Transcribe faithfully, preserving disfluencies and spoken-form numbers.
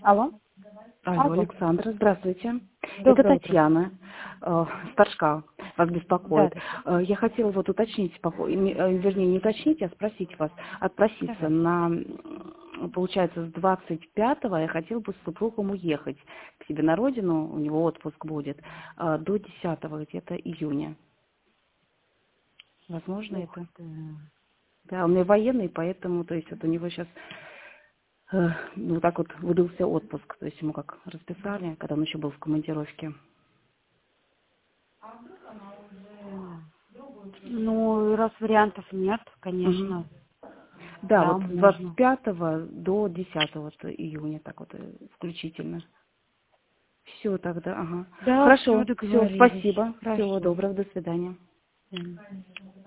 Алло. Алло, Алло. Александра, здравствуйте. Это Доброе утро. Татьяна, э, Старшка, вас Да, беспокоит. да. Э, я хотела вот уточнить, по по- не- э, вернее, не уточнить, а спросить вас, отпроситься Давайте. на, м, получается, с двадцать пятого я хотела бы с супругом уехать к себе на родину, у него отпуск будет, э, до десятого где-то июня. Возможно Ух это? ты. Да, он у меня военный, поэтому, то есть вот у него сейчас Э, ну, так вот выдался отпуск, то есть ему как расписали, когда он еще был в командировке. М. Ну, раз вариантов нет, Мгм. конечно, Да, да, вот с двадцать можно. пятого до десятого вот июня, так вот э, включительно. Все тогда, ага. Да, все, Хорошо, все, договорились. спасибо. Всего Хорошо. доброго, до свидания. М.